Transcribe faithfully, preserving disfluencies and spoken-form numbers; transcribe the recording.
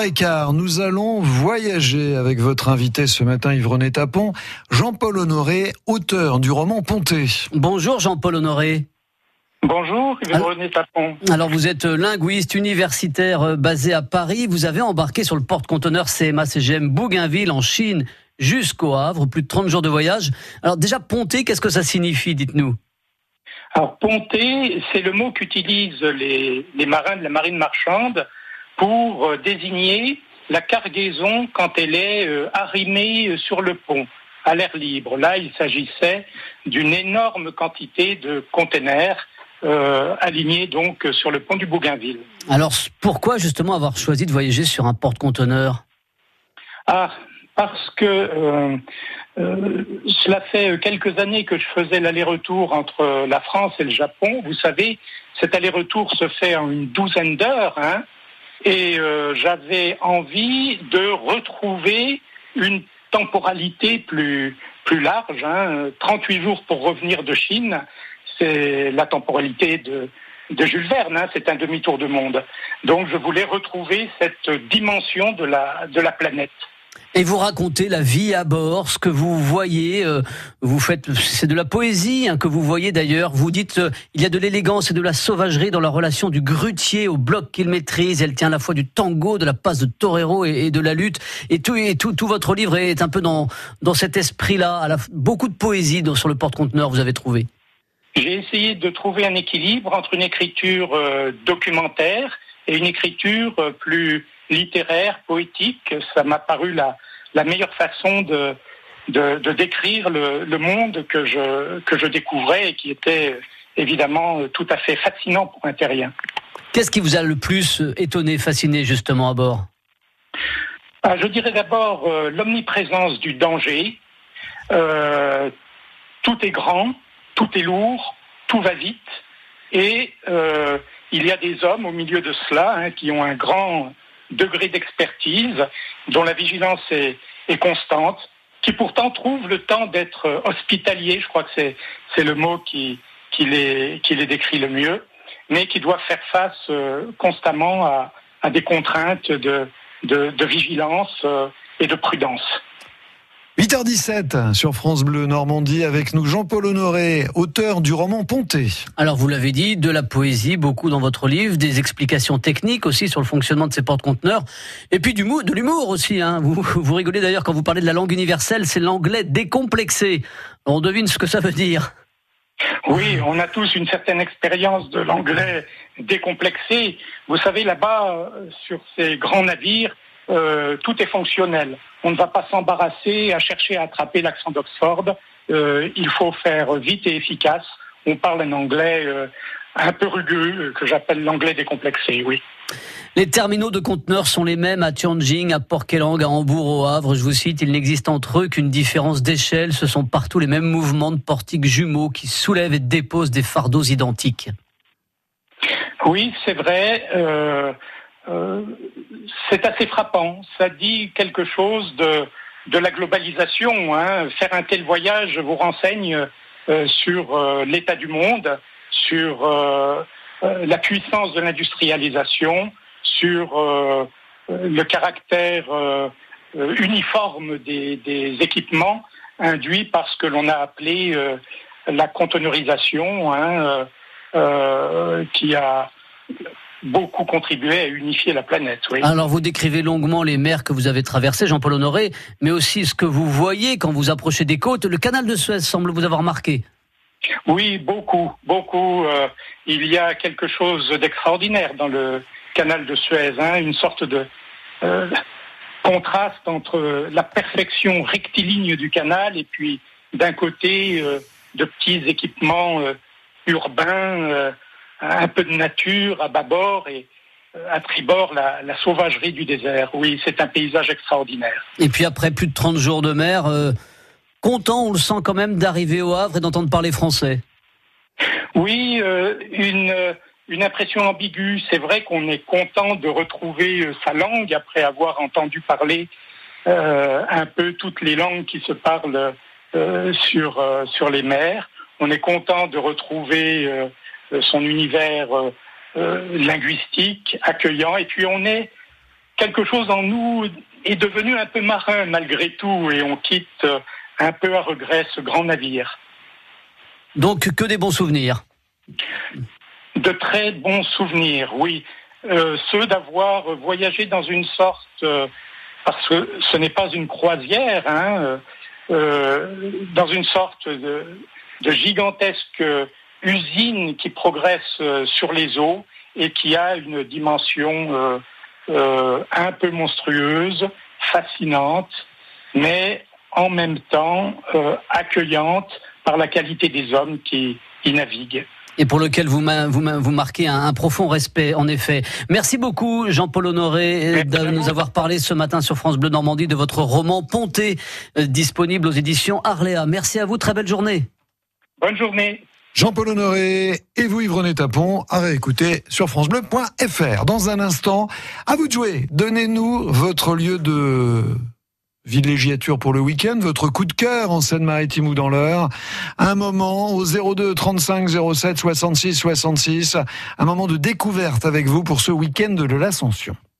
heures quinze, nous allons voyager avec votre invité ce matin, Yves-René Tapon, Jean-Paul Honoré, auteur du roman Ponté. Bonjour Jean-Paul Honoré. Bonjour, Yves-René Tapon. Alors vous êtes linguiste universitaire basé à Paris. Vous avez embarqué sur le porte-conteneur C M A C G M Bougainville en Chine jusqu'au Havre, plus de trente jours de voyage. Alors déjà, Ponté, qu'est-ce que ça signifie, dites-nous? Alors Ponté, c'est le mot qu'utilisent les, les marins de la marine marchande pour euh, désigner la cargaison quand elle est euh, arrimée sur le pont, à l'air libre. Là, il s'agissait d'une énorme quantité de containers euh, alignés donc sur le pont du Bougainville. Alors pourquoi justement avoir choisi de voyager sur un porte-conteneur? Ah, parce que euh, euh, cela fait quelques années que je faisais l'aller-retour entre la France et le Japon. Vous savez, cet aller-retour se fait en une douzaine d'heures, hein, et euh, j'avais envie de retrouver une temporalité plus plus large, hein, trente-huit jours pour revenir de Chine, c'est la temporalité de de Jules Verne, hein, c'est un demi-tour du monde. Donc je voulais retrouver cette dimension de la de la planète. Et vous racontez la vie à bord, ce que vous voyez, euh, vous faites, c'est de la poésie hein, que vous voyez d'ailleurs. Vous dites, euh, il y a de l'élégance et de la sauvagerie dans la relation du grutier au bloc qu'il maîtrise. Elle tient à la fois du tango, de la passe de torero et, et de la lutte. Et tout, et tout, tout votre livre est un peu dans dans cet esprit-là. À la, beaucoup de poésie dans, sur le porte-conteneur, vous avez trouvé. J'ai essayé de trouver un équilibre entre une écriture euh, documentaire et une écriture euh, plus littéraire, poétique. Ça m'a paru la, la meilleure façon de, de, de décrire le, le monde que je, que je découvrais et qui était évidemment tout à fait fascinant pour un terrien. Qu'est-ce qui vous a le plus étonné, fasciné justement à bord? Ah, je dirais d'abord euh, l'omniprésence du danger. Euh, tout est grand, tout est lourd, tout va vite et euh, il y a des hommes au milieu de cela hein, qui ont un grand degré d'expertise, dont la vigilance est, est constante, qui pourtant trouvent le temps d'être hospitaliers, je crois que c'est, c'est le mot qui, qui, les, qui les décrit le mieux, mais qui doivent faire face euh, constamment à, à des contraintes de, de, de vigilance euh, et de prudence. huit heures dix-sept sur France Bleu Normandie avec nous Jean-Paul Honoré, auteur du roman Ponté. Alors vous l'avez dit, de la poésie, beaucoup dans votre livre, des explications techniques aussi sur le fonctionnement de ces porte-conteneurs, et puis du mou- de l'humour aussi. Hein. Vous, vous rigolez d'ailleurs quand vous parlez de la langue universelle, c'est l'anglais décomplexé. On devine ce que ça veut dire. Oui, on a tous une certaine expérience de l'anglais décomplexé. Vous savez, là-bas, sur ces grands navires, Euh, tout est fonctionnel. On ne va pas s'embarrasser à chercher à attraper l'accent d'Oxford. Euh, il faut faire vite et efficace. On parle un anglais euh, un peu rugueux, que j'appelle l'anglais décomplexé, oui. Les terminaux de conteneurs sont les mêmes à Tianjin, à Port-Kélang, à Hambourg, au Havre. Je vous cite, il n'existe entre eux qu'une différence d'échelle. Ce sont partout les mêmes mouvements de portiques jumeaux qui soulèvent et déposent des fardeaux identiques. Oui, c'est vrai. Euh, euh, c'est assez frappant. Ça dit quelque chose de, de la globalisation. Hein. Faire un tel voyage vous renseigne euh, sur euh, l'état du monde, sur euh, euh, la puissance de l'industrialisation, sur euh, le caractère euh, uniforme des, des équipements induits par ce que l'on a appelé euh, la conteneurisation, hein, euh, euh, qui a beaucoup contribué à unifier la planète. Oui. Alors vous décrivez longuement les mers que vous avez traversées, Jean-Paul Honoré, mais aussi ce que vous voyez quand vous approchez des côtes. Le canal de Suez semble vous avoir marqué. Oui, beaucoup, beaucoup. Euh, il y a quelque chose d'extraordinaire dans le canal de Suez, hein, une sorte de euh, contraste entre la perfection rectiligne du canal et puis d'un côté euh, de petits équipements euh, urbains, euh, un peu de nature à bâbord et à tribord la, la sauvagerie du désert. Oui, c'est un paysage extraordinaire. Et puis après plus de trente jours de mer, euh, content, on le sent quand même, d'arriver au Havre et d'entendre parler français. Oui, euh, une, une impression ambiguë. C'est vrai qu'on est content de retrouver sa langue après avoir entendu parler euh, un peu toutes les langues qui se parlent euh, sur, euh, sur les mers. On est content de retrouver euh, son univers euh, euh, linguistique, accueillant, et puis on est quelque chose en nous est devenu un peu marin malgré tout, et on quitte un peu à regret ce grand navire. Donc que des bons souvenirs. De très bons souvenirs, oui. Euh, ceux d'avoir voyagé dans une sorte, euh, parce que ce n'est pas une croisière, hein, euh, dans une sorte de, de gigantesque usine qui progresse euh, sur les eaux et qui a une dimension euh, euh, un peu monstrueuse, fascinante, mais en même temps euh, accueillante par la qualité des hommes qui y naviguent. Et pour lequel vous, vous, vous marquez un, un profond respect, en effet. Merci beaucoup, Jean-Paul Honoré, de nous avoir parlé ce matin sur France Bleu Normandie de votre roman Ponté, euh, disponible aux éditions Arléa. Merci à vous, très belle journée. Bonne journée. Jean-Paul Honoré et vous, Yves-René Tapon, à réécouter sur francebleu point f r. Dans un instant, à vous de jouer. Donnez-nous votre lieu de villégiature pour le week-end, votre coup de cœur en Seine-Maritime ou dans l'Eure. Un moment au zéro deux trente-cinq zéro sept soixante-six soixante-six. Un moment de découverte avec vous pour ce week-end de l'Ascension.